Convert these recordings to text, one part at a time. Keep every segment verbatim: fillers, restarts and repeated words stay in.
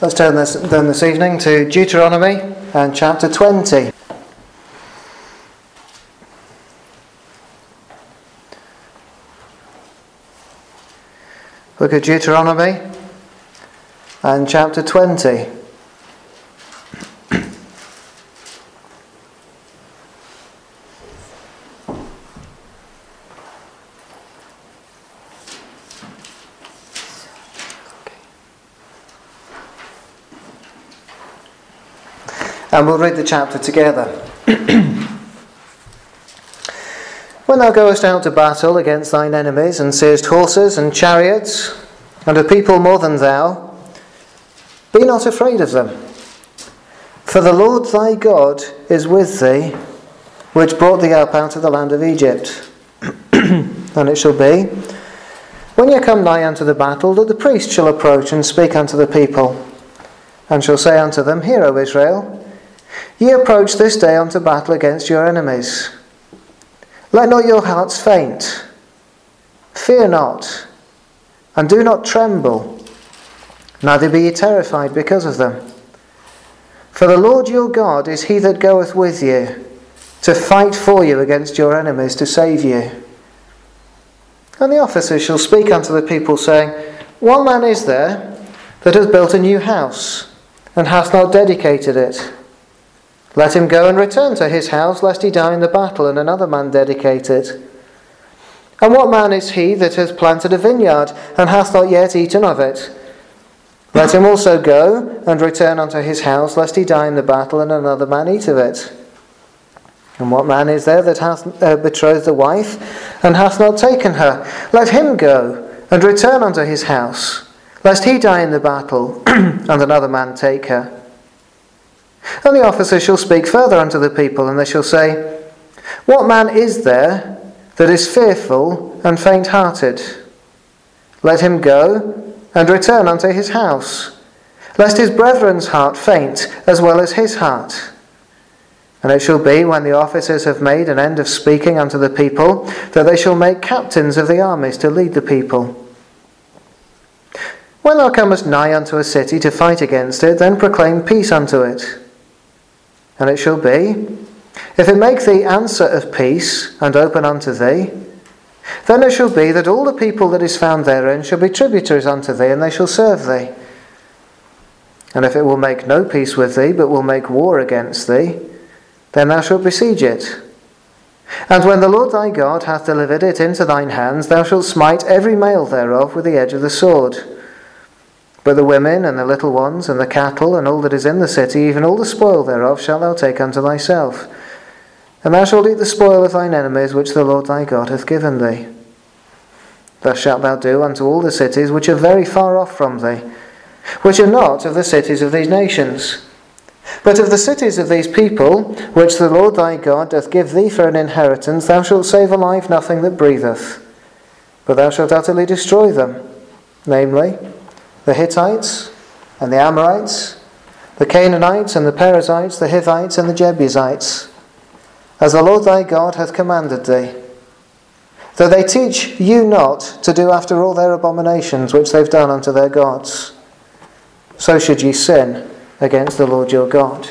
Let's turn this, then this evening to Deuteronomy and chapter twenty. Book of Deuteronomy and chapter twenty. And we'll read the chapter together. When thou goest out to battle against thine enemies, and seest horses and chariots, and a people more than thou, be not afraid of them. For the Lord thy God is with thee, which brought thee up out of the land of Egypt. And it shall be, when ye come nigh unto the battle, that the priest shall approach and speak unto the people, and shall say unto them, Hear, O Israel, ye approach this day unto battle against your enemies. Let not your hearts faint. Fear not, and do not tremble, neither be ye terrified because of them. For the Lord your God is he that goeth with you, to fight for you against your enemies, to save you. And the officers shall speak unto the people, saying, What man is there that hath built a new house, and hath not dedicated it? Let him go and return to his house, lest he die in the battle, and another man dedicate it. And what man is he that hath planted a vineyard, and hath not yet eaten of it? Let him also go and return unto his house, lest he die in the battle, and another man eat of it. And what man is there that hath uh, betrothed a wife, and hath not taken her? Let him go and return unto his house, lest he die in the battle, and another man take her. And the officers shall speak further unto the people, and they shall say, What man is there that is fearful and faint-hearted? Let him go and return unto his house, lest his brethren's heart faint as well as his heart. And it shall be, when the officers have made an end of speaking unto the people, that they shall make captains of the armies to lead the people. When thou comest nigh unto a city to fight against it, then proclaim peace unto it. And it shall be, if it make thee answer of peace, and open unto thee, then it shall be that all the people that is found therein shall be tributaries unto thee, and they shall serve thee. And if it will make no peace with thee, but will make war against thee, then thou shalt besiege it. And when the Lord thy God hath delivered it into thine hands, thou shalt smite every male thereof with the edge of the sword. But the women, and the little ones, and the cattle, and all that is in the city, even all the spoil thereof, shalt thou take unto thyself. And thou shalt eat the spoil of thine enemies, which the Lord thy God hath given thee. Thus shalt thou do unto all the cities which are very far off from thee, which are not of the cities of these nations, but of the cities of these people, which the Lord thy God doth give thee for an inheritance. Thou shalt save alive nothing that breatheth, but thou shalt utterly destroy them, namely, the Hittites and the Amorites, the Canaanites and the Perizzites, the Hivites and the Jebusites, as the Lord thy God hath commanded thee. Though they teach you not to do after all their abominations which they've done unto their gods, so should ye sin against the Lord your God.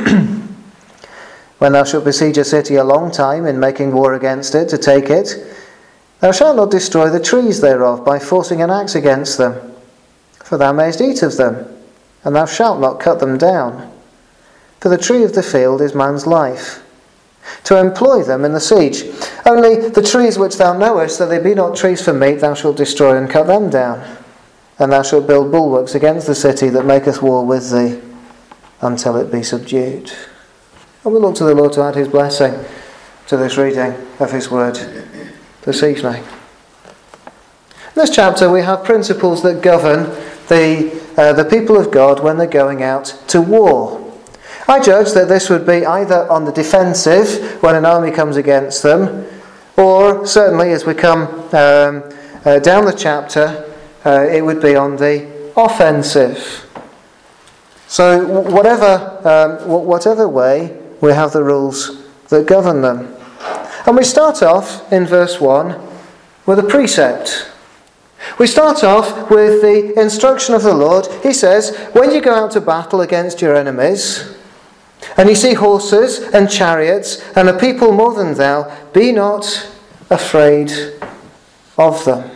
When thou shalt besiege a city a long time in making war against it to take it, thou shalt not destroy the trees thereof by forcing an axe against them. For thou mayest eat of them, and thou shalt not cut them down. For the tree of the field is man's life, to employ them in the siege. Only the trees which thou knowest that they be not trees for meat, thou shalt destroy and cut them down. And thou shalt build bulwarks against the city that maketh war with thee, until it be subdued. And we look to the Lord to add his blessing to this reading of his word this evening. In this chapter we have principles that govern the, uh, the people of God when they're going out to war. I judge that this would be either on the defensive when an army comes against them, or certainly as we come um, uh, down the chapter, uh, it would be on the offensive. So whatever, um, whatever way, we have the rules that govern them. And we start off in verse one with a precept. We start off with the instruction of the Lord. He says, when you go out to battle against your enemies, and you see horses and chariots and a people more than thou, be not afraid of them.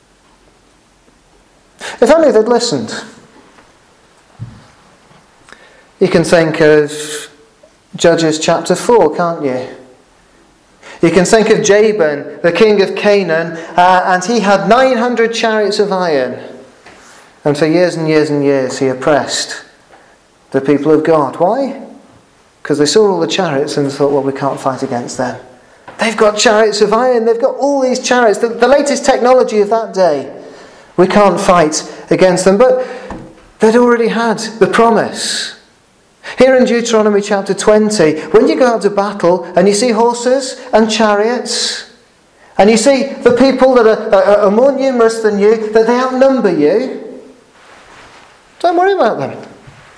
If only they'd listened. You can think of Judges chapter four, can't you? You can think of Jabin, the king of Canaan, uh, and he had nine hundred chariots of iron. And for years and years and years he oppressed the people of God. Why? Because they saw all the chariots and thought, well, we can't fight against them. They've got chariots of iron. They've got all these chariots. The, the latest technology of that day. We can't fight against them. But they'd already had the promise. Here in Deuteronomy chapter twenty, when you go out to battle and you see horses and chariots, and you see the people that are, are, are more numerous than you, that they outnumber you, don't worry about them.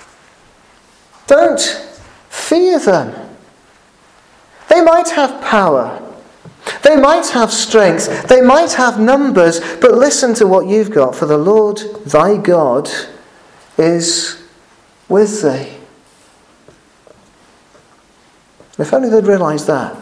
Don't fear them. They might have power. They might have strength. They might have numbers. But listen to what you've got. For the Lord thy God is with thee. If only they'd realised that.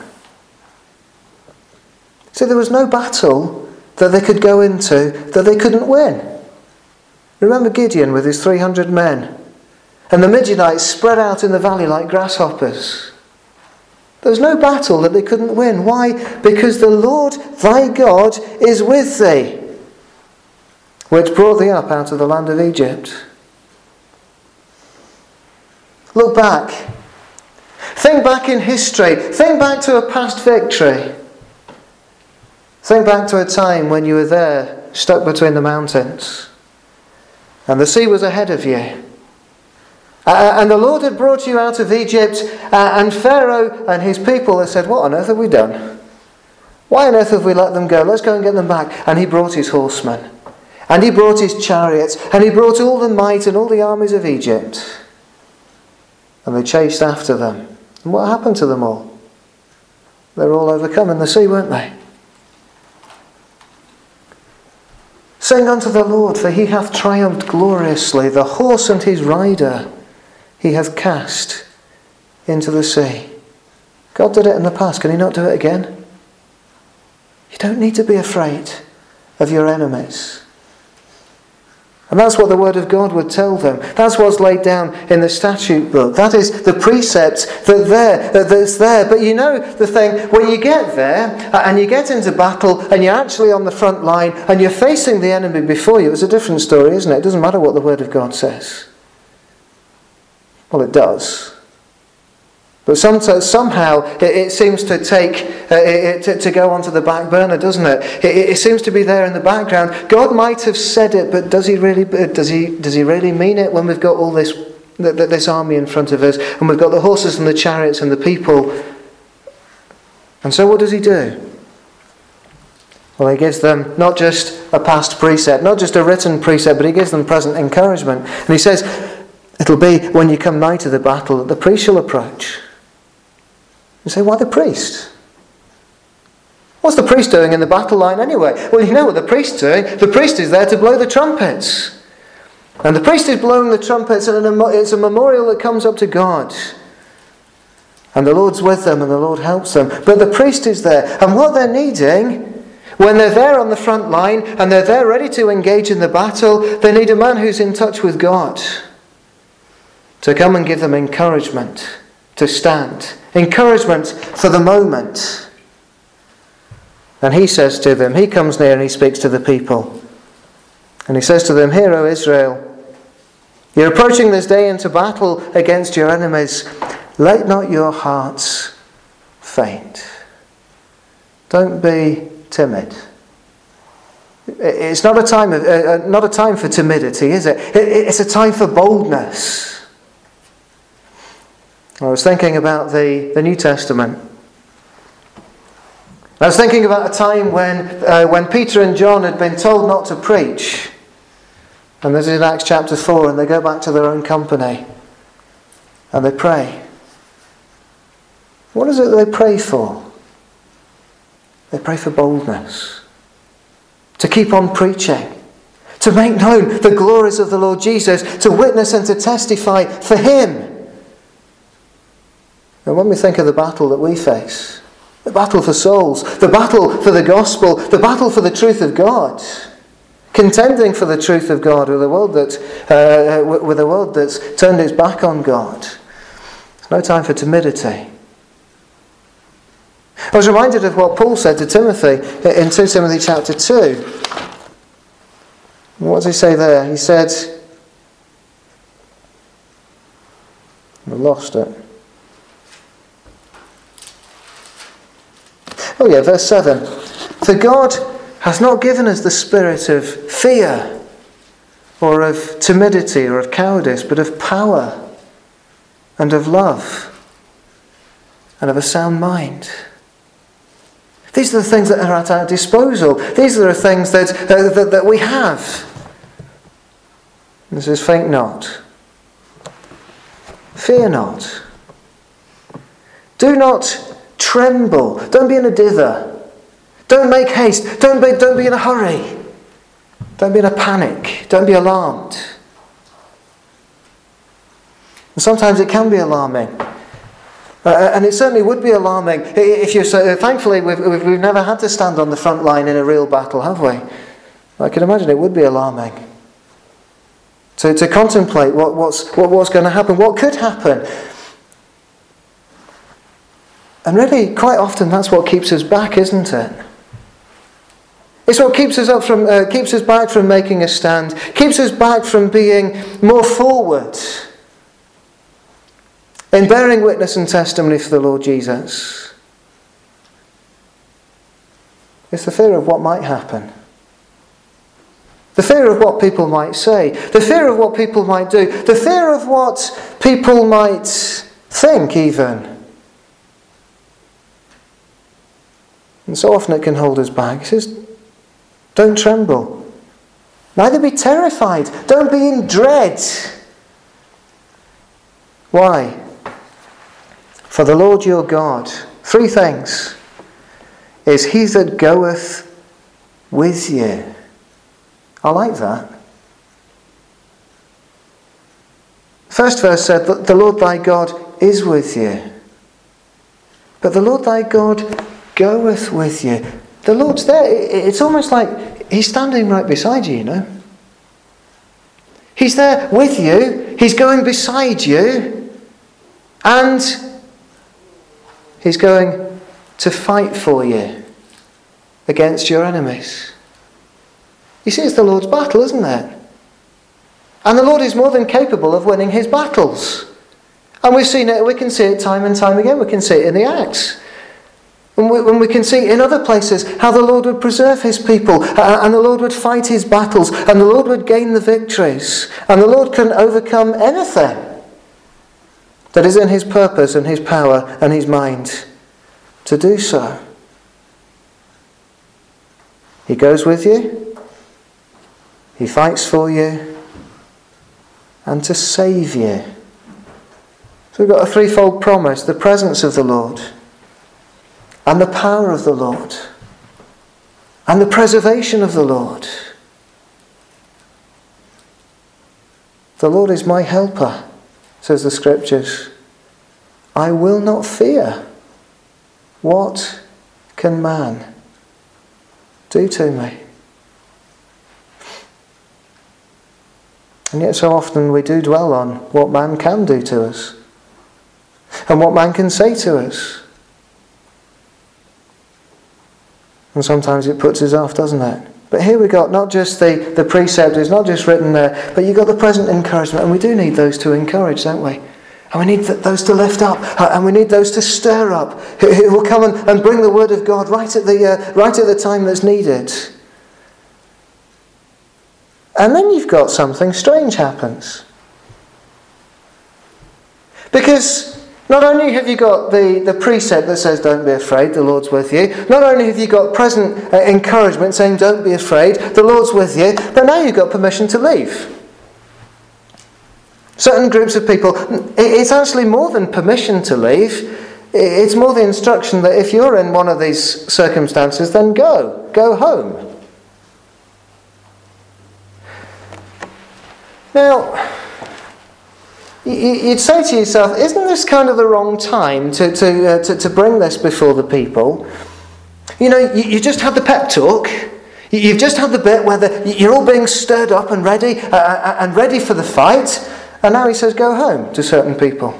See, there was no battle that they could go into that they couldn't win. Remember Gideon with his three hundred men. And the Midianites spread out in the valley like grasshoppers. There was no battle that they couldn't win. Why? Because the Lord thy God is with thee, which brought thee up out of the land of Egypt. Look back. Think back in history. Think back to a past victory. Think back to a time when you were there, stuck between the mountains, and the sea was ahead of you. Uh, and the Lord had brought you out of Egypt, uh, and Pharaoh and his people had said, what on earth have we done? Why on earth have we let them go? Let's go and get them back. And he brought his horsemen, and he brought his chariots, and he brought all the might and all the armies of Egypt. And they chased after them. And what happened to them all? They were all overcome in the sea, weren't they? Sing unto the Lord, for he hath triumphed gloriously. The horse and his rider he hath cast into the sea. God did it in the past. Can he not do it again? You don't need to be afraid of your enemies. And that's what the Word of God would tell them. That's what's laid down in the statute book. That is the precepts that there, that's there. But you know the thing, when you get there and you get into battle and you're actually on the front line and you're facing the enemy before you, it's a different story, isn't it? It doesn't matter what the Word of God says. Well, it does. But sometimes, somehow it, it seems to take, uh, it, to, to go onto the back burner, doesn't it? it? It seems to be there in the background. God might have said it, but does he really? Does he? Does he really mean it when we've got all this, this army in front of us, and we've got the horses and the chariots and the people? And so, what does he do? Well, he gives them not just a past precept, not just a written precept, but he gives them present encouragement. And he says, it'll be when you come nigh to the battle that the priest shall approach. You say, why the priest? What's the priest doing in the battle line anyway? Well, you know what the priest's doing. The priest is there to blow the trumpets. And the priest is blowing the trumpets, and it's a memorial that comes up to God. And the Lord's with them, and the Lord helps them. But the priest is there. And what they're needing, when they're there on the front line, and they're there ready to engage in the battle, they need a man who's in touch with God to come and give them encouragement to stand. Encouragement for the moment. And he says to them, he comes near and he speaks to the people. And he says to them, hear, O Israel, you're approaching this day into battle against your enemies. Let not your hearts faint. Don't be timid. It's not a time of, uh, not a time for timidity, is it? It's a time for boldness. I was thinking about the, the New Testament. I was thinking about a time when uh, when Peter and John had been told not to preach. And this is in Acts chapter four, and they go back to their own company. And they pray. What is it that they pray for? They pray for boldness. To keep on preaching. to make known the glories of the Lord Jesus, to witness and to testify for him. And when we think of the battle that we face, the battle for souls, the battle for the gospel, the battle for the truth of God, contending for the truth of God with a world that, uh, with a world that's turned its back on God, there's no time for timidity. I was reminded of what Paul said to Timothy in Second Timothy chapter two. What does he say there? He said, I lost it. Oh yeah, verse seven. For God hath not given us the spirit of fear, or of timidity, or of cowardice, but of power, and of love, and of a sound mind. These are the things that are at our disposal. These are the things that, uh, that, that we have. And it says, faint not. Fear not. Do not tremble. Don't be in a dither. Don't make haste. Don't be, don't be in a hurry. Don't be in a panic. Don't be alarmed. And sometimes it can be alarming. Uh, and it certainly would be alarming if you so. Thankfully, we've, we've never had to stand on the front line in a real battle, have we? I can imagine it would be alarming to to contemplate what, what's what, what's going to happen, what could happen, and really, quite often, that's what keeps us back, isn't it? It's what keeps us up from uh, keeps us back from making a stand, keeps us back from being more forward in bearing witness and testimony for the Lord Jesus. It's the fear of what might happen. The fear of what people might say. The fear of what people might do. The fear of what people might think even. And so often it can hold us back. He says, don't tremble. Neither be terrified. Don't be in dread. Why? For the Lord your God, three things, is he that goeth with you. I like that. First verse said that the Lord thy God is with you. But the Lord thy God goeth with you. The Lord's there. It's almost like he's standing right beside you, you know. He's there with you. He's going beside you. And he's going to fight for you against your enemies. You see, it's the Lord's battle, isn't it? And the Lord is more than capable of winning his battles. And we've seen it, we can see it time and time again. We can see it in the Acts. And we, when we can see in other places how the Lord would preserve his people, uh, and the Lord would fight his battles, and the Lord would gain the victories, and the Lord can overcome anything that is in his purpose and his power and his mind to do so. He goes with you, he fights for you, and to save you. So we've got a threefold promise: the presence of the Lord, and the power of the Lord, and the preservation of the Lord. The Lord is my helper, says the Scriptures. I will not fear. What can man do to me? And yet so often we do dwell on what man can do to us, and what man can say to us. And sometimes it puts us off, doesn't it? But here we got not just the, the precept, it's not just written there, but you've got the present encouragement, and we do need those to encourage, don't we? And we need th- those to lift up, and we need those to stir up, who, who will come and, and bring the word of God right at the uh, right at the time that's needed. And then you've got something strange happens. Because not only have you got the, the precept that says don't be afraid, the Lord's with you. Not only have you got present uh, encouragement saying don't be afraid, the Lord's with you. But now you've got permission to leave. Certain groups of people, it's actually more than permission to leave. It's more the instruction that if you're in one of these circumstances, then go. Go home. Now, you'd say to yourself, isn't this kind of the wrong time to, to, uh, to, to bring this before the people? You know, you, you just had the pep talk. You've just had the bit where the, you're all being stirred up and ready uh, and ready for the fight. And now he says, go home to certain people.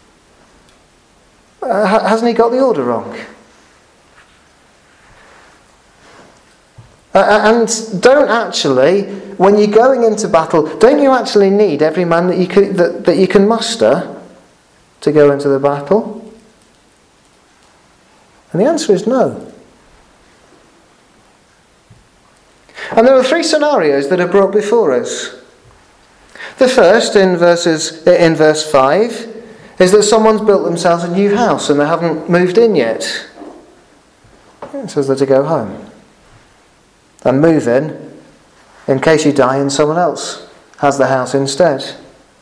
Uh, hasn't he got the order wrong? Uh, and don't actually, when you're going into battle, don't you actually need every man that you can, that, that you can muster to go into the battle? And the answer is no. And there are three scenarios that are brought before us. The first, in verses in verse five, is that someone's built themselves a new house and they haven't moved in yet. It says they're to go home and move in, in case you die and someone else has the house instead.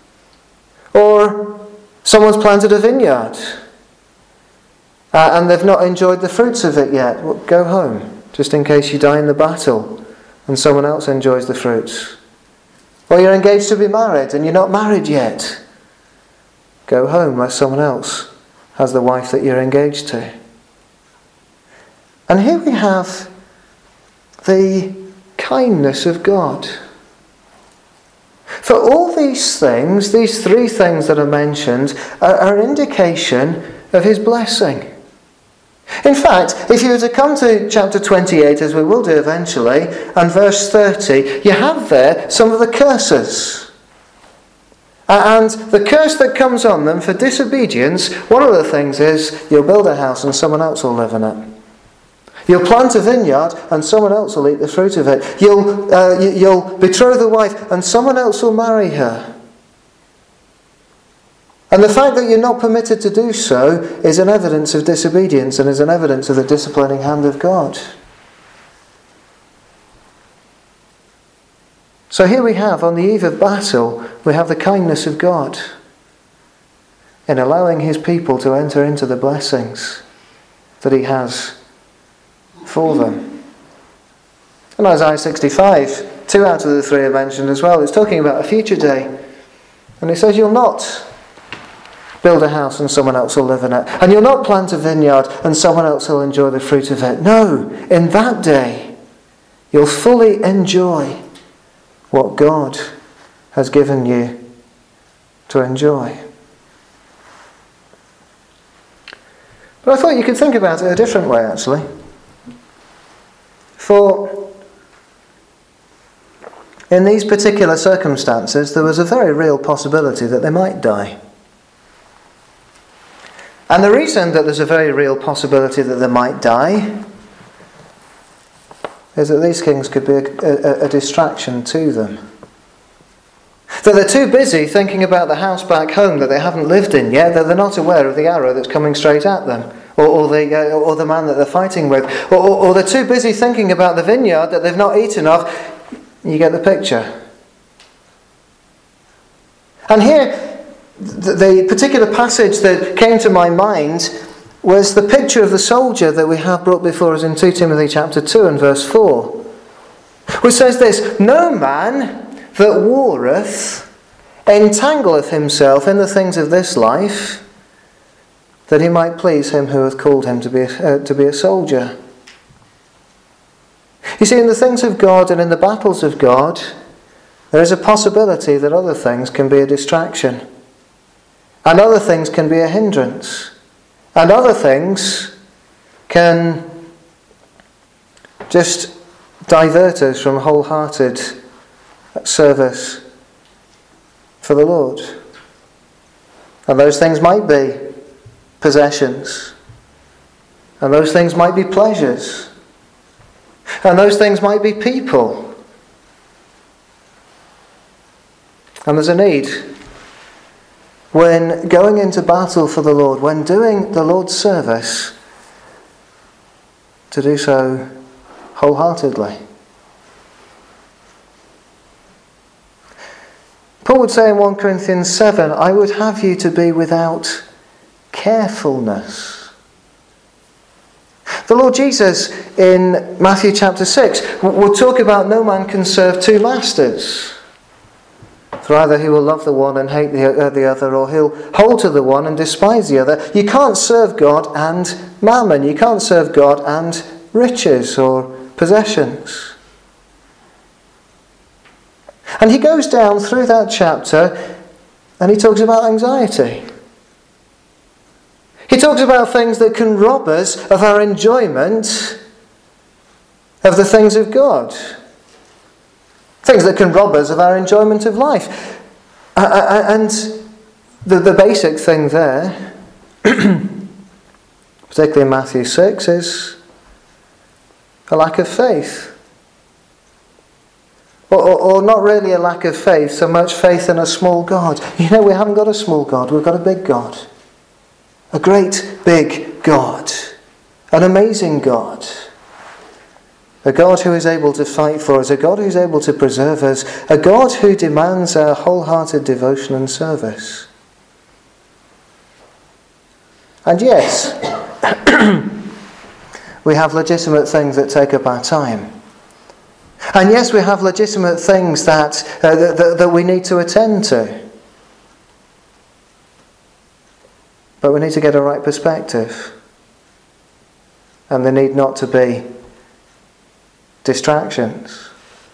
Or someone's planted a vineyard uh, and they've not enjoyed the fruits of it yet. Well, go home, just in case you die in the battle and someone else enjoys the fruits. Or you're engaged to be married and you're not married yet. Go home where someone else has the wife that you're engaged to. And here we have the kindness of God. For all these things, these three things that are mentioned, are, are an indication of his blessing. In fact, if you were to come to chapter twenty-eight, as we will do eventually, and verse thirty, you have there some of the curses. And the curse that comes on them for disobedience, one of the things is you'll build a house and someone else will live in it. You'll plant a vineyard and someone else will eat the fruit of it. You'll, uh, you'll betroth a wife and someone else will marry her. And the fact that you're not permitted to do so is an evidence of disobedience and is an evidence of the disciplining hand of God. So here we have, on the eve of battle, we have the kindness of God in allowing his people to enter into the blessings that he has for them. In Isaiah sixty-five, two out of the three are mentioned as well. It's talking about a future day. And it says, you'll not build a house and someone else will live in it. And you'll not plant a vineyard and someone else will enjoy the fruit of it. No, in that day, you'll fully enjoy what God has given you to enjoy. But I thought you could think about it a different way, actually. For in these particular circumstances, there was a very real possibility that they might die. And the reason that there's a very real possibility that they might die is that these kings could be a, a, a distraction to them. That they're too busy thinking about the house back home that they haven't lived in yet, that they're not aware of the arrow that's coming straight at them, or, or, the, uh, or the man that they're fighting with, or, or, or they're too busy thinking about the vineyard that they've not eaten of. You get the picture. And here, the particular passage that came to my mind was the picture of the soldier that we have brought before us in Second Timothy chapter two and verse four, which says this: no man that warreth entangleth himself in the things of this life, that he might please him who hath called him to be a, uh, to be a soldier. You see, in the things of God and in the battles of God, there is a possibility that other things can be a distraction. And other things can be a hindrance. And other things can just divert us from wholehearted service for the Lord. And those things might be possessions. And those things might be pleasures. And those things might be people. And there's a need, when going into battle for the Lord, when doing the Lord's service, to do so wholeheartedly. Paul would say in First Corinthians seven, I would have you to be without carefulness. The Lord Jesus in Matthew chapter six would talk about no man can serve two masters. For either he will love the one and hate the, uh, the other, or he'll hold to the one and despise the other. You can't serve God and mammon. You can't serve God and riches or possessions. And he goes down through that chapter and he talks about anxiety. He talks about things that can rob us of our enjoyment of the things of God. Things that can rob us of our enjoyment of life. Uh, and the, the basic thing there, particularly in Matthew six, is a lack of faith. Or, or, or not really a lack of faith, so much faith in a small God. You know, we haven't got a small God, we've got a big God. A great big God. An amazing God. A God who is able to fight for us. A God who is able to preserve us. A God who demands our wholehearted devotion and service. And yes, we have legitimate things that take up our time. And yes, we have legitimate things that, uh, that, that, that we need to attend to. But we need to get a right perspective. And there need not to be distractions.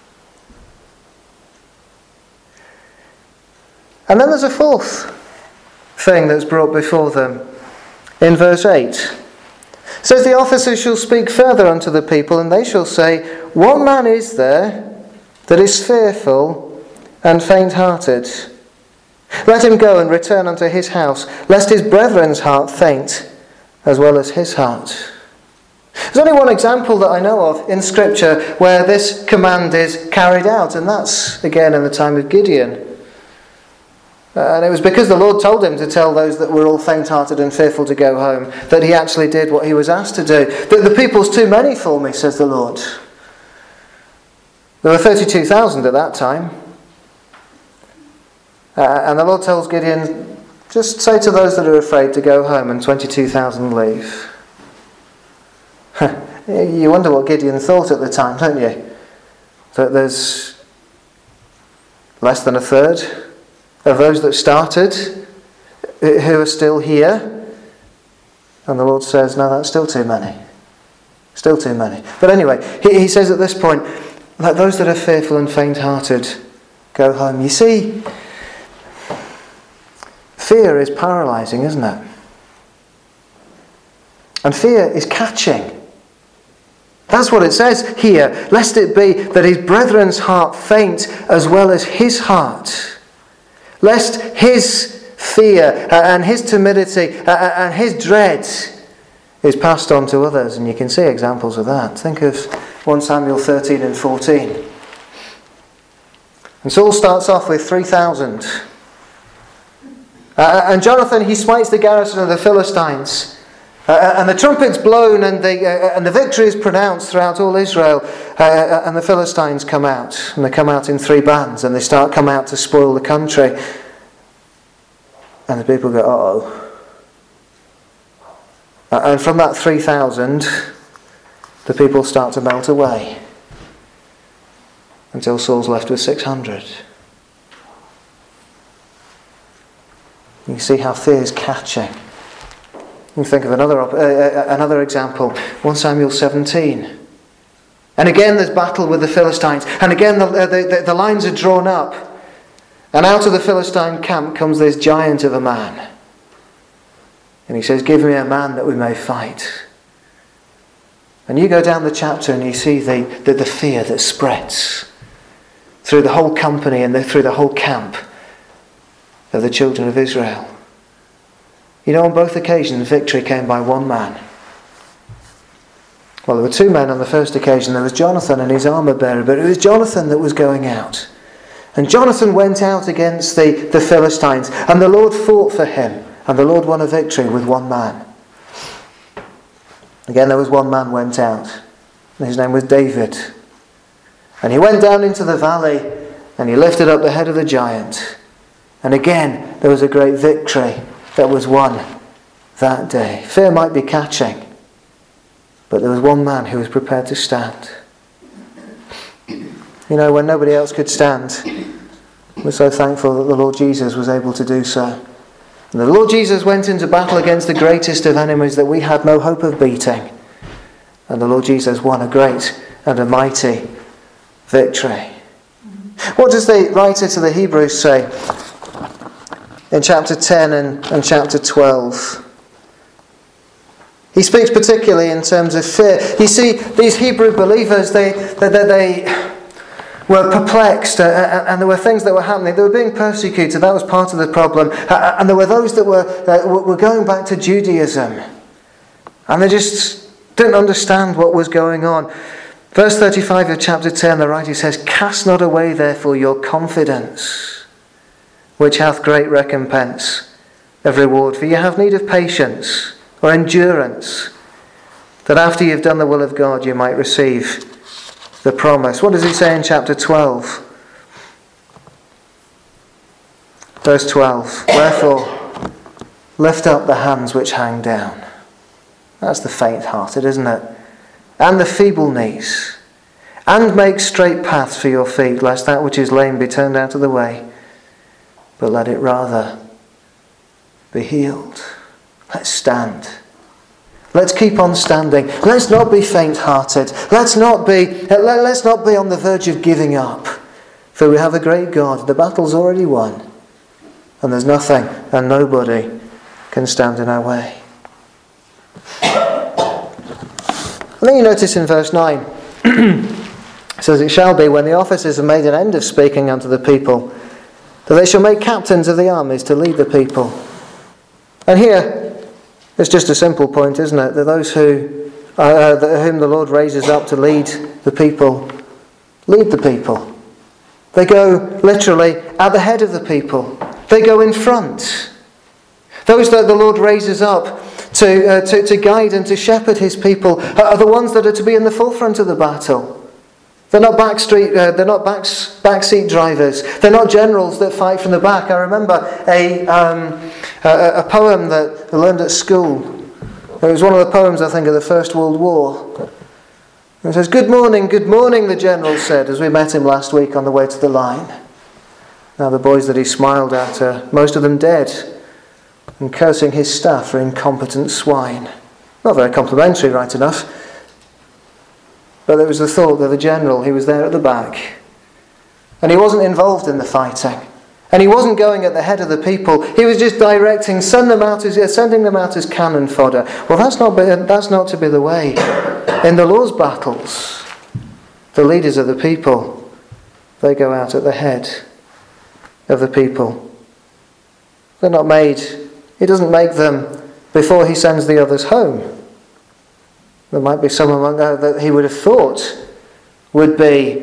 And then there's a fourth thing that's brought before them in verse eight. It says, the officers shall speak further unto the people, and they shall say, what man is there that is fearful and faint-hearted? Let him go and return unto his house, lest his brethren's heart faint, as well as his heart. There's only one example that I know of in Scripture where this command is carried out, and that's again in the time of Gideon. Uh, and it was because the Lord told him to tell those that were all faint-hearted and fearful to go home that he actually did what he was asked to do. The, the people's too many for me, says the Lord. There were thirty-two thousand at that time. Uh, and the Lord tells Gideon, just say to those that are afraid to go home, and twenty-two thousand leave. You wonder what Gideon thought at the time, don't you? That there's less than a third of those that started who are still here. And the Lord says, no, that's still too many. Still too many. But anyway, he, he says at this point, let those that are fearful and faint-hearted go home. You see, fear is paralysing, isn't it? And fear is catching. That's what it says here. Lest it be that his brethren's heart faint as well as his heart. Lest his fear and his timidity and his dread is passed on to others. And you can see examples of that. Think of First Samuel thirteen and fourteen. And Saul starts off with three thousand. Uh, and Jonathan, he smites the garrison of the Philistines. Uh, and the trumpet's blown and the, uh, and the victory is pronounced throughout all Israel. Uh, and the Philistines come out. And they come out in three bands. And they start come out to spoil the country. And the people go, uh-oh. Uh, and from that three thousand, the people start to melt away. Until Saul's left with six hundred. You see how fear is catching. You think of another uh, another example, First Samuel seventeen. And again there's battle with the Philistines. And again the, uh, the, the lines are drawn up. And out of the Philistine camp comes this giant of a man. And he says, give me a man that we may fight. And you go down the chapter and you see the, the, the fear that spreads through the whole company and the, through the whole camp of the children of Israel. You know, on both occasions, victory came by one man. Well, there were two men on the first occasion. There was Jonathan and his armour bearer, but it was Jonathan that was going out. And Jonathan went out against the, the Philistines, and the Lord fought for him, and the Lord won a victory with one man. Again, there was one man went out, and his name was David. And he went down into the valley, and he lifted up the head of the giant. And again, there was a great victory that was won that day. Fear might be catching, but there was one man who was prepared to stand. You know, when nobody else could stand, We're so thankful that the Lord Jesus was able to do so. And the Lord Jesus went into battle against the greatest of enemies that we had no hope of beating. And the Lord Jesus won a great and a mighty victory. What does the writer to the Hebrews say in chapter ten and, and chapter twelve? He speaks particularly in terms of fear. You see, these Hebrew believers, they, they, they were perplexed, uh, and there were things that were happening. They were being persecuted. That was part of the problem. Uh, and there were those that were, uh, were going back to Judaism. And they just didn't understand what was going on. Verse thirty-five of chapter ten, the writer says, "Cast not away therefore your confidence, which hath great recompense of reward. For you have need of patience," or endurance, "that after you've done the will of God you might receive the promise." What does he say in chapter twelve? Verse twelve, "Wherefore lift up the hands which hang down." That's the faint-hearted, isn't it? "And the feeble knees, and make straight paths for your feet, lest that which is lame be turned out of the way, but let it rather be healed." Let's stand. Let's keep on standing. Let's not be faint-hearted. Let's not be, let's not be on the verge of giving up. For we have a great God. The battle's already won. And there's nothing and nobody can stand in our way. And then you notice in verse nine, it says, "It shall be, when the officers have made an end of speaking unto the people, that they shall make captains of the armies to lead the people." And here, it's just a simple point, isn't it? That those who, uh, whom the Lord raises up to lead the people, lead the people. They go literally at the head of the people. They go in front. Those that the Lord raises up to, uh, to, to guide and to shepherd his people are the ones that are to be in the forefront of the battle. They're not backstreet. Uh, they're not back, backseat drivers. They're not generals that fight from the back. I remember a um, a, a poem that I learned at school. It was one of the poems, I think, of the First World War. It says, "Good morning, good morning," the general said as we met him last week on the way to the line. Now the boys that he smiled at are most of them dead, and cursing his staff for incompetent swine. Not very complimentary, right enough. But there was the thought that the general, he was there at the back. And he wasn't involved in the fighting. And he wasn't going at the head of the people. He was just directing, send them out as, sending them out as cannon fodder. Well, that's not, that's not to be the way. In the Lord's battles, the leaders of the people, they go out at the head of the people. They're not made, he doesn't make them before he sends the others home. There might be some among them that he would have thought would be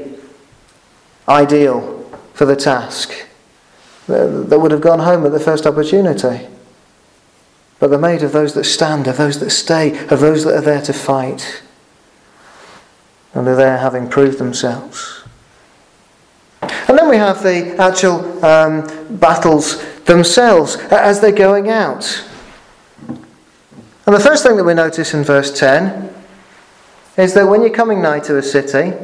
ideal for the task, that would have gone home at the first opportunity. But they're made of those that stand, of those that stay, of those that are there to fight. And they're there having proved themselves. And then we have the actual um, battles themselves as they're going out. And the first thing that we notice in verse ten is that when you're coming nigh to a city,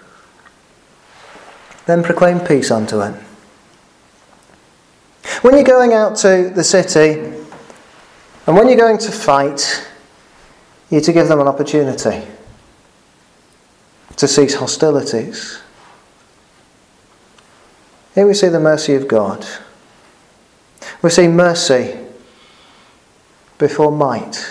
then proclaim peace unto it. When you're going out to the city, and when you're going to fight, you're to give them an opportunity to cease hostilities. Here we see the mercy of God. We see mercy before might.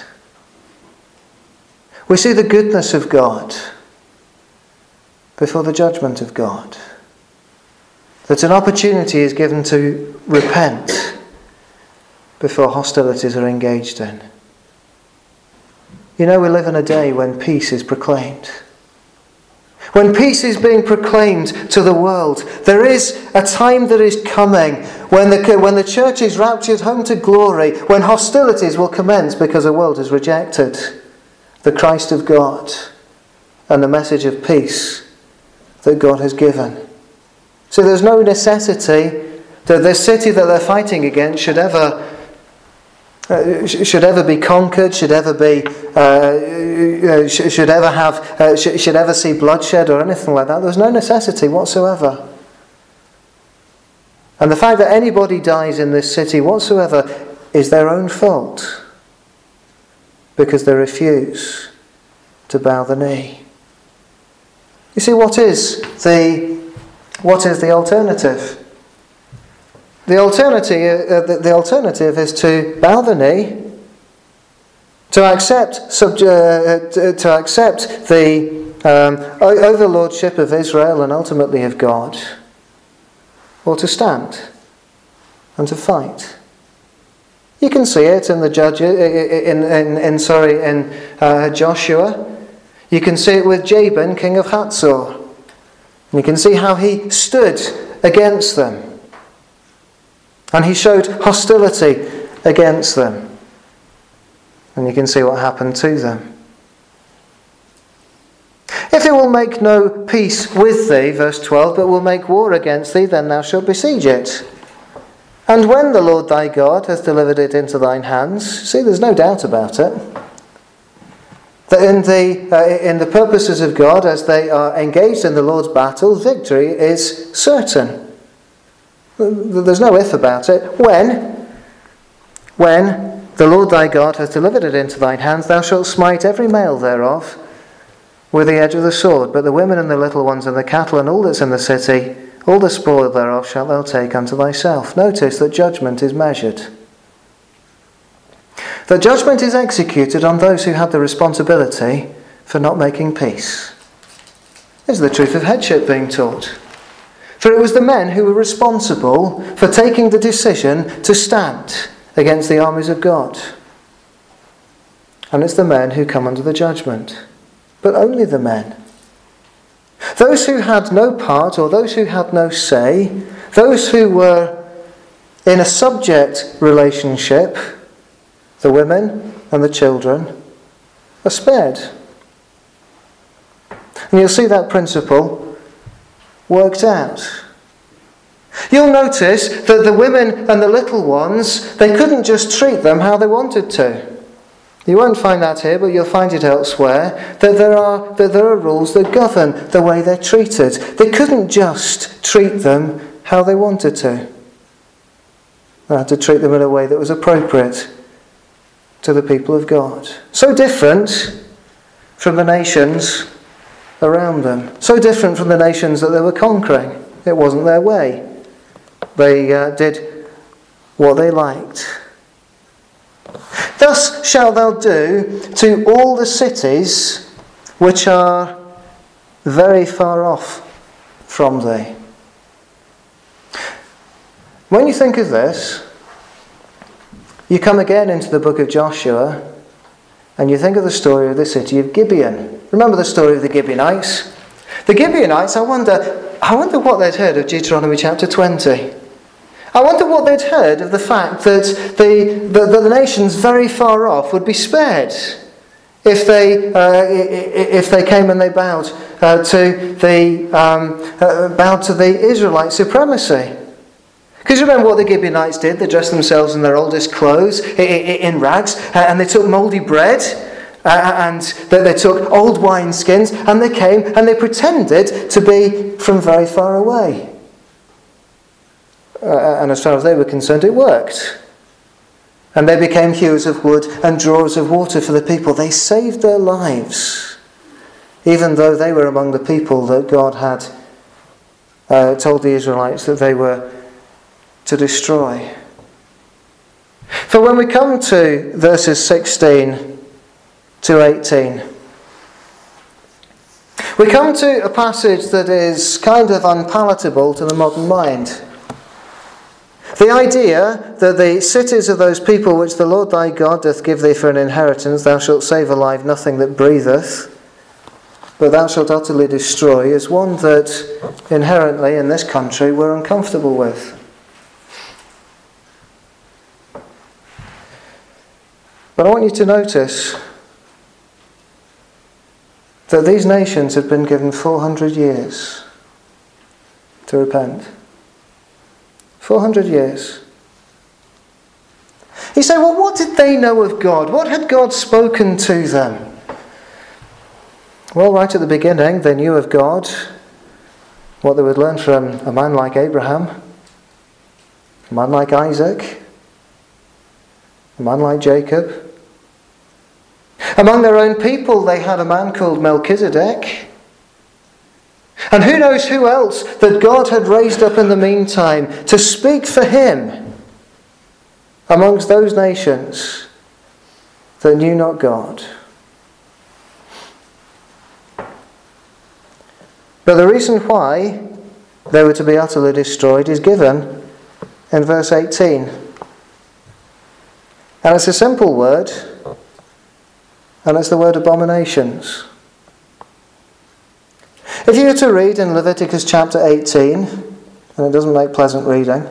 We see the goodness of God before the judgment of God. That an opportunity is given to repent before hostilities are engaged in. You know, we live in a day when peace is proclaimed. When peace is being proclaimed to the world, there is a time that is coming when the, when the church is raptured home to glory, when hostilities will commence because the world has rejected the Christ of God and the message of peace that God has given. So there's no necessity that the city that they're fighting against should ever uh, should ever be conquered, should ever be uh, should ever have uh, should ever see bloodshed or anything like that. There's no necessity whatsoever. And the fact that anybody dies in this city whatsoever is their own fault, because they refuse to bow the knee. You see, what is the what is the alternative? The alternative, uh, the, the alternative is to bow the knee, to accept sub, uh, to, to accept the um, overlordship of Israel and ultimately of God, or to stand and to fight. You can see it in the judges, in, in, in sorry, in uh, Joshua. You can see it with Jabin, king of Hatzor. And you can see how he stood against them. And he showed hostility against them. And you can see what happened to them. If it will make no peace with thee, verse twelve, but will make war against thee, then thou shalt besiege it. And when the Lord thy God hath delivered it into thine hands, see, there's no doubt about it, that in the, uh, in the purposes of God, as they are engaged in the Lord's battle, victory is certain. There's no if about it. When, when the Lord thy God hath delivered it into thine hands, thou shalt smite every male thereof with the edge of the sword, but the women and the little ones and the cattle and all that's in the city, all the spoil thereof shalt thou take unto thyself. Notice that judgment is measured. That judgment is executed on those who had the responsibility for not making peace. This is the truth of headship being taught. For it was the men who were responsible for taking the decision to stand against the armies of God. And it's the men who come under the judgment. But only the men. Those who had no part, or those who had no say, those who were in a subject relationship, the women and the children, are spared. And you'll see that principle worked out. You'll notice that the women and the little ones, they couldn't just treat them how they wanted to. You won't find that here, but you'll find it elsewhere, that there are that there are rules that govern the way they're treated. They couldn't just treat them how they wanted to. They had to treat them in a way that was appropriate to the people of God. So different from the nations around them. So different from the nations that they were conquering. It wasn't their way. They uh, did what they liked. Thus shalt thou do to all the cities which are very far off from thee. When you think of this, you come again into the book of Joshua and you think of the story of the city of Gibeon. Remember the story of the Gibeonites? The Gibeonites, I wonder, I wonder what they'd heard of Deuteronomy chapter twenty. I wonder what they'd heard of the fact that the, the, the nations very far off would be spared if they uh, if they came and they bowed uh, to the um, uh, bowed to the Israelite supremacy. Because you remember what the Gibeonites did? They dressed themselves in their oldest clothes, in rags, and they took mouldy bread, and they took old wineskins, and they came and they pretended to be from very far away. Uh, and as far as they were concerned, it worked. And they became hewers of wood and drawers of water for the people. They saved their lives, even though they were among the people that God had uh, told the Israelites that they were to destroy. For when we come to verses sixteen to eighteen, we come to a passage that is kind of unpalatable to the modern mind. The idea that the cities of those people which the Lord thy God doth give thee for an inheritance, thou shalt save alive nothing that breatheth, but thou shalt utterly destroy, is one that inherently in this country we're uncomfortable with. But I want you to notice that these nations have been given four hundred years to repent. four hundred years. You say, well, what did they know of God? What had God spoken to them? Well, right at the beginning, they knew of God, what they would learn from a man like Abraham. A man like Isaac, a man like Jacob. Among their own people they had a man called Melchizedek. And who knows who else that God had raised up in the meantime to speak for him amongst those nations that knew not God. But the reason why they were to be utterly destroyed is given in verse eighteen. And it's a simple word, and it's the word abominations. If you were to read in Leviticus chapter eighteen, and it doesn't make pleasant reading,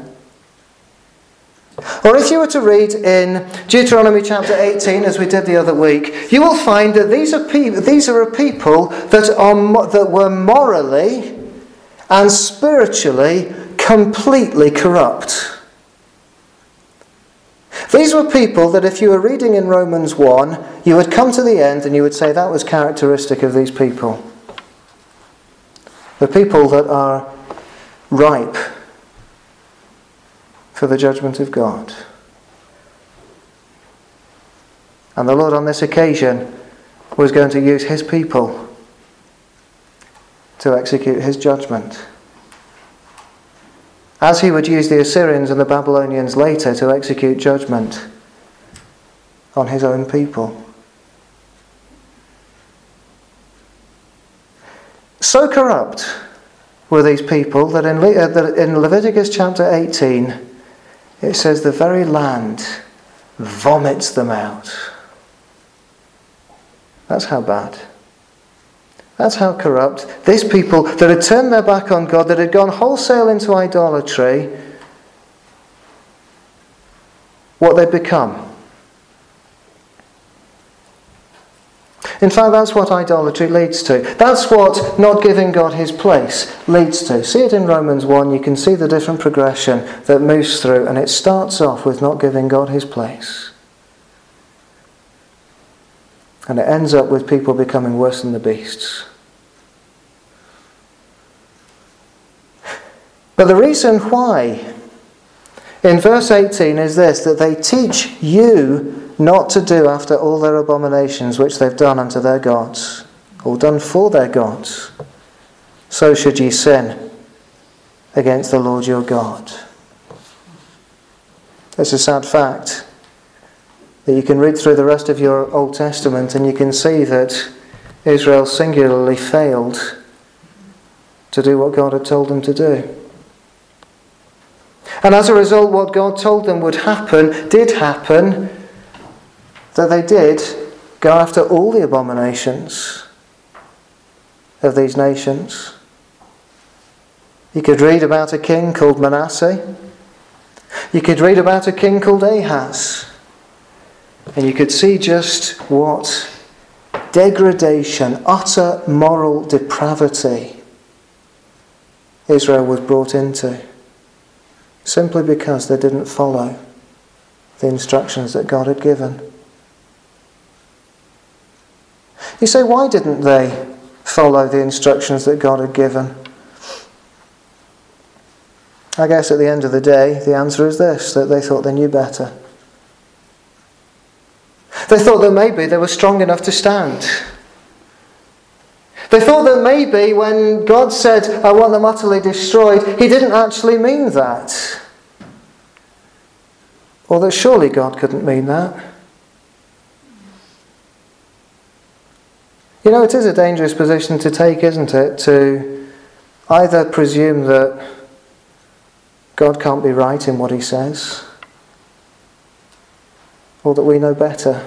or if you were to read in Deuteronomy chapter eighteen, as we did the other week, you will find that these are people, these are a people that are that were morally and spiritually completely corrupt. These were people that if you were reading in Romans one, you would come to the end and you would say that was characteristic of these people. The people that are ripe for the judgment of God. And the Lord on this occasion was going to use his people to execute his judgment. As he would use the Assyrians and the Babylonians later to execute judgment on his own people. So corrupt were these people that in, Le- uh, that in Leviticus chapter eighteen it says the very land vomits them out. That's how bad. That's how corrupt. These people that had turned their back on God, that had gone wholesale into idolatry, what they'd become. In fact, that's what idolatry leads to. That's what not giving God his place leads to. See it in Romans one, you can see the different progression that moves through, and it starts off with not giving God his place. And it ends up with people becoming worse than the beasts. But the reason why in verse eighteen is this, that they teach you not to do after all their abominations which they've done unto their gods, or done for their gods. So should ye sin against the Lord your God. It's a sad fact that you can read through the rest of your Old Testament and you can see that Israel singularly failed to do what God had told them to do. And as a result, what God told them would happen, did happen, that they did go after all the abominations of these nations. You could read about a king called Manasseh. You could read about a king called Ahaz. And you could see just what degradation, utter moral depravity Israel was brought into, simply because they didn't follow the instructions that God had given. You say, why didn't they follow the instructions that God had given? I guess at the end of the day, the answer is this, that they thought they knew better. They thought that maybe they were strong enough to stand. They thought that maybe when God said, I want them utterly destroyed, he didn't actually mean that. Or that surely God couldn't mean that. You know, it is a dangerous position to take, isn't it? To either presume that God can't be right in what he says, or that we know better.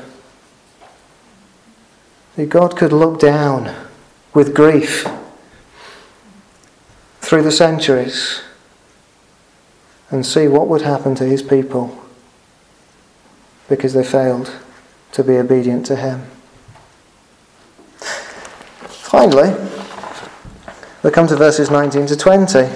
That God could look down with grief through the centuries and see what would happen to his people because they failed to be obedient to him. Finally, we come to verses nineteen to twenty.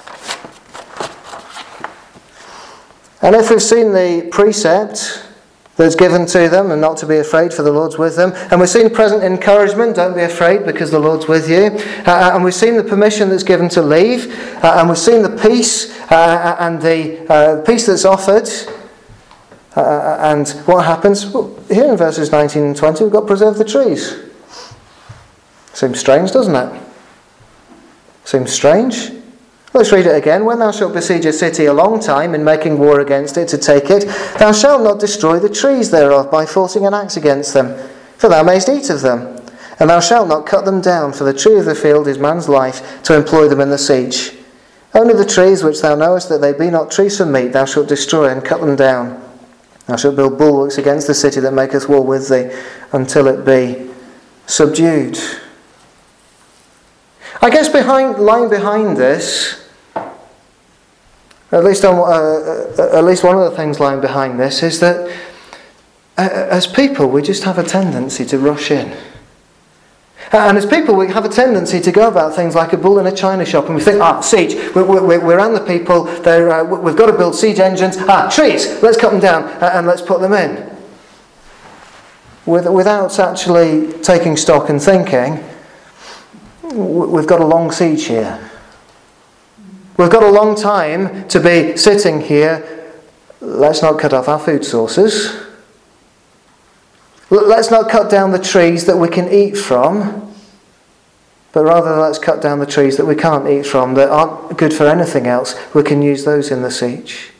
And if we've seen the precept that's given to them, and not to be afraid, for the Lord's with them. And we've seen present encouragement, don't be afraid because the Lord's with you. Uh, and we've seen the permission that's given to leave. Uh, and we've seen the peace uh, and the uh, peace that's offered. Uh, and what happens? Well, here in verses nineteen and twenty, we've got preserve the trees. Seems strange, doesn't it? Seems strange. Let's read it again. When thou shalt besiege a city a long time in making war against it to take it, thou shalt not destroy the trees thereof by forcing an axe against them, for thou mayst eat of them. And thou shalt not cut them down, for the tree of the field is man's life, to employ them in the siege. Only the trees which thou knowest that they be not trees for meat, thou shalt destroy and cut them down. Thou shalt build bulwarks against the city that maketh war with thee, until it be subdued. I guess behind, lying behind this, at least, on, uh, at least one of the things lying behind this, is that uh, as people we just have a tendency to rush in. And as people we have a tendency to go about things like a bull in a china shop, and we think, ah, siege, we're, we're, we're around the people, they're, uh, we've got to build siege engines, ah, trees, let's cut them down and let's put them in. With, without actually taking stock and thinking, we've got a long siege here. We've got a long time to be sitting here. Let's not cut off our food sources. Let's not cut down the trees that we can eat from, but rather let's cut down the trees that we can't eat from, that aren't good for anything else. We can use those in the siege.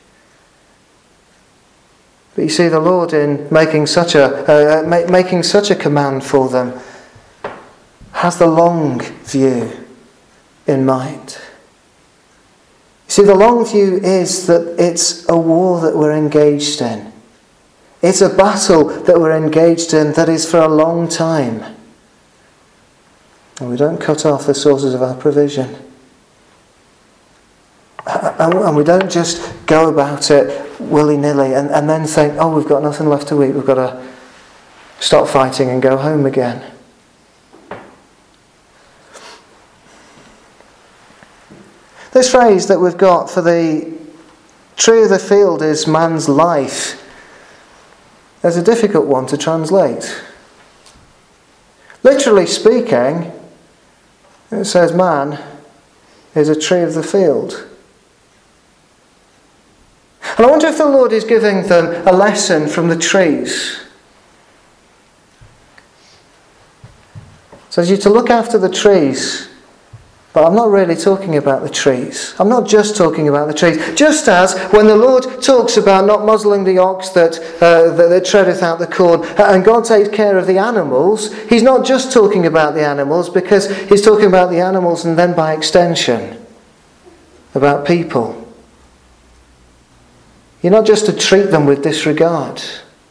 But you see, the Lord, in making such a uh, ma- making such a command for them, has the long view in mind. You see, the long view is that it's a war that we're engaged in. It's a battle that we're engaged in that is for a long time. And we don't cut off the sources of our provision. And we don't just go about it willy-nilly and, and then think, oh, we've got nothing left to eat, we've got to stop fighting and go home again. This phrase that we've got for the tree of the field is man's life is a difficult one to translate. Literally speaking, it says man is a tree of the field. And I wonder if the Lord is giving them a lesson from the trees. It says you to look after the trees. But I'm not really talking about the trees. I'm not just talking about the trees. Just as when the Lord talks about not muzzling the ox that, uh, that, that treadeth out the corn, and God takes care of the animals, he's not just talking about the animals, because he's talking about the animals and then by extension about people. You're not just to treat them with disregard.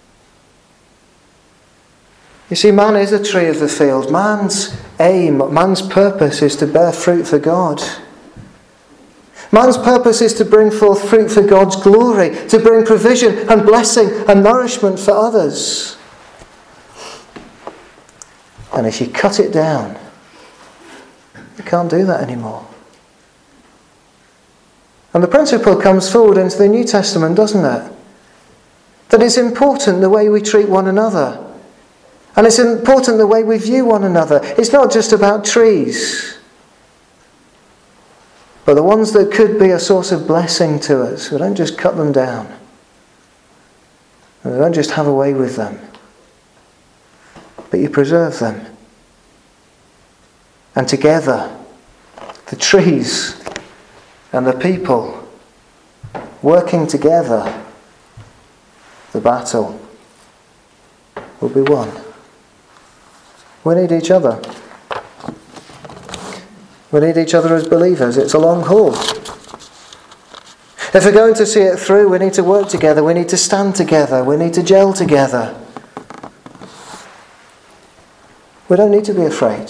You see, man is a tree of the field. Man's aim, man's purpose is to bear fruit for God. Man's purpose is to bring forth fruit for God's glory, to bring provision and blessing and nourishment for others. And if you cut it down, you can't do that anymore. And the principle comes forward into the New Testament, doesn't it? That it's important the way we treat one another. And it's important the way we view one another. It's not just about trees, but the ones that could be a source of blessing to us. We don't just cut them down. And we don't just have a way with them. But you preserve them. And together, the trees and the people, working together, the battle will be won. We need each other. We need each other as believers. It's a long haul. If we're going to see it through, we need to work together. We need to stand together. We need to gel together. We don't need to be afraid.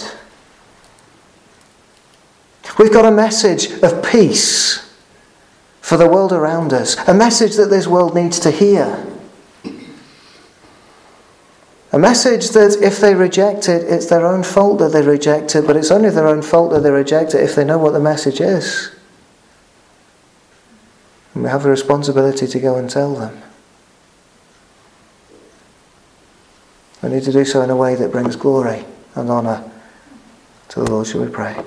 We've got a message of peace for the world around us. A message that this world needs to hear. A message that if they reject it, it's their own fault that they reject it, but it's only their own fault that they reject it if they know what the message is. And we have a responsibility to go and tell them. We need to do so in a way that brings glory and honour to the Lord, shall we pray.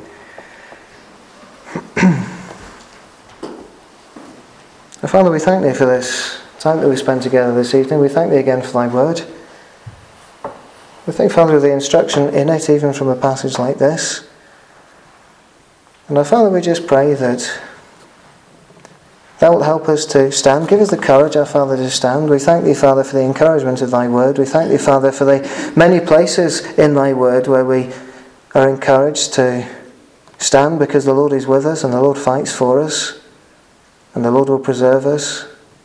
Father, we thank Thee for this time that we spent together this evening. We thank Thee again for Thy word. We thank, Father, of the instruction in it, even from a passage like this. And our Father, we just pray that Thou wilt help us to stand. Give us the courage, our Father, to stand. We thank Thee, Father, for the encouragement of Thy word. We thank Thee, Father, for the many places in Thy word where we are encouraged to stand because the Lord is with us and the Lord fights for us and the Lord will preserve us.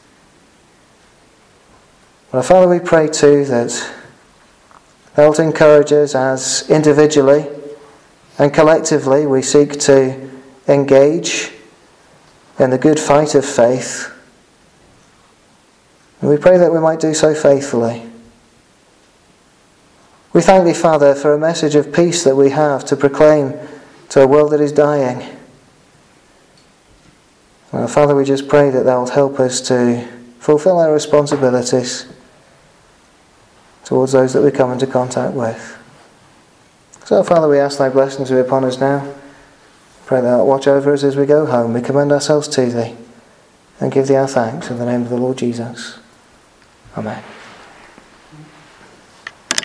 Our Father, we pray too that Thou wilt encourage us as individually and collectively we seek to engage in the good fight of faith. And we pray that we might do so faithfully. We thank Thee, Father, for a message of peace that we have to proclaim to a world that is dying. And Father, we just pray that Thou wilt help us to fulfill our responsibilities towards those that we come into contact with. So, Father, we ask Thy blessing to be upon us now. Pray Thou wilt watch over us as we go home. We commend ourselves to Thee and give Thee our thanks in the name of the Lord Jesus. Amen.